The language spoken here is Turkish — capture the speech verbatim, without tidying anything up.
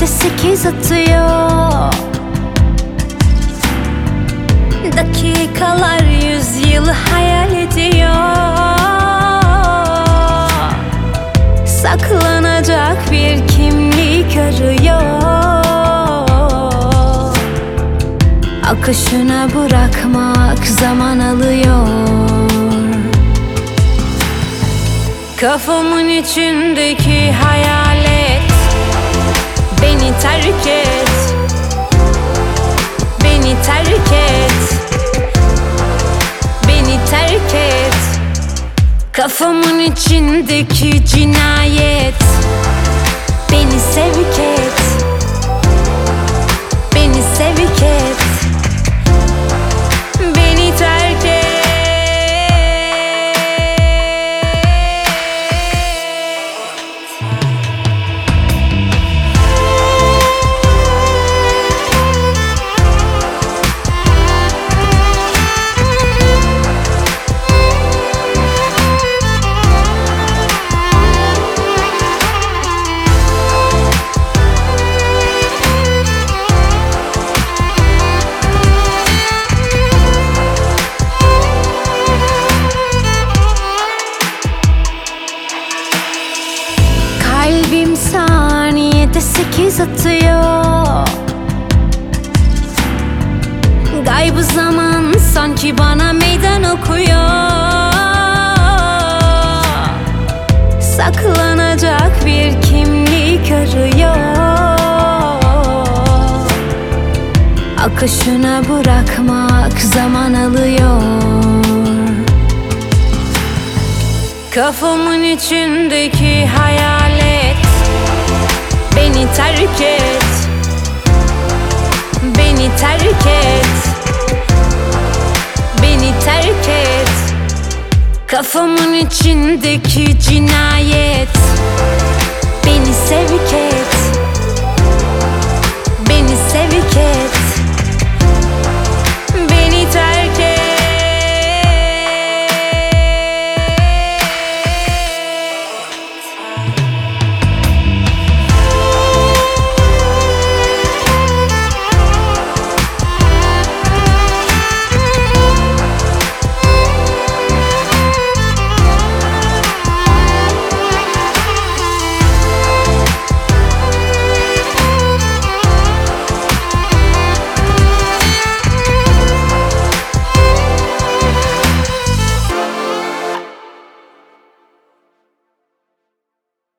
yedi sekiz atıyor. Dakikalar yüz yılı hayal ediyor. Saklanacak bir kimlik arıyor. Akışına bırakmak zaman alıyor. Kafamın içindeki hayalet beni terk et, beni terk et, beni terk et. Kafamın içindeki cinayet beni sevk et, beni sevk et, beni terk et. Kalbim saniyede sekiz atıyor. Gaybı zaman sanki bana meydan okuyor. Saklanacak bir kimlik arıyor. Akışına bırakmak zaman alıyor. Kafamın içindeki hayalet beni terk et, beni terk et, beni terk et. Kafamın içindeki cinayet